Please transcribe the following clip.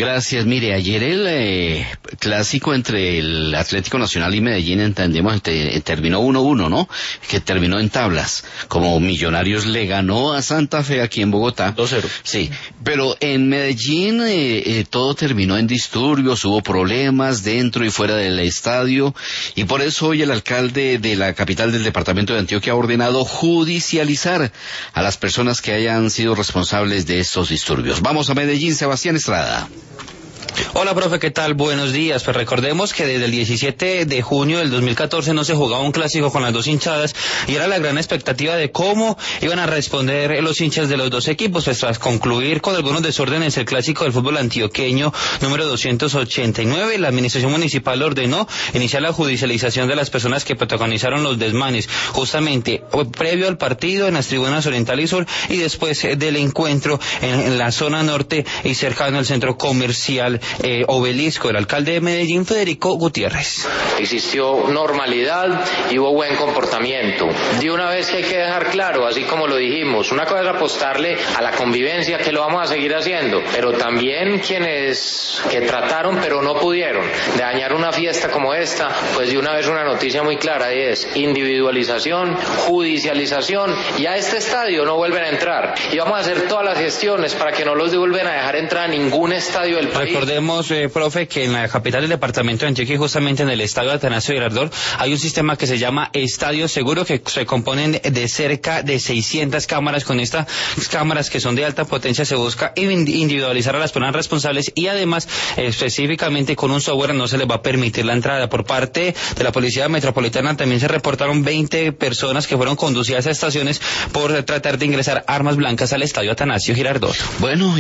Gracias. Mire, ayer el clásico entre el Atlético Nacional y Medellín, terminó 1-1, ¿no? Que terminó en tablas. Como Millonarios le ganó a Santa Fe aquí en Bogotá. 2-0. Sí, pero en Medellín todo terminó en disturbios, hubo problemas dentro y fuera del estadio, y por eso hoy el alcalde de la capital del departamento de Antioquia ha ordenado judicializar a las personas que hayan sido responsables de estos disturbios. Vamos a Medellín, Sebastián Estrada. Hola, profe, ¿qué tal? Buenos días. Pues recordemos que desde el 17 de junio del 2014 no se jugaba un clásico con las dos hinchadas y era la gran expectativa de cómo iban a responder los hinchas de los dos equipos. Pues tras concluir con algunos desórdenes el clásico del fútbol antioqueño número 289, la administración municipal ordenó iniciar la judicialización de las personas que protagonizaron los desmanes, justamente previo al partido en las tribunas oriental y sur y después del encuentro en la zona norte y cercano al centro comercial Obelisco. El alcalde de Medellín, Federico Gutiérrez. Existió normalidad y hubo buen comportamiento. De una vez que hay que dejar claro, así como lo dijimos, una cosa es apostarle a la convivencia, que lo vamos a seguir haciendo, pero también quienes que trataron pero no pudieron de dañar una fiesta como esta, pues de una vez una noticia muy clara y es individualización, judicialización, y a este estadio no vuelven a entrar. Y vamos a hacer todas las gestiones para que no los vuelvan a dejar entrar a ningún estadio del país. Recordemos, profe, que en la capital del departamento de Antioquia, justamente en el estadio Atanasio Girardot, hay un sistema que se llama Estadio Seguro, que se componen de cerca de 600 cámaras. Con estas cámaras que son de alta potencia se busca individualizar a las personas responsables y además, específicamente con un software, no se les va a permitir la entrada. Por parte de la Policía Metropolitana también se reportaron 20 personas que fueron conducidas a estaciones por tratar de ingresar armas blancas al estadio Atanasio Girardot. Bueno,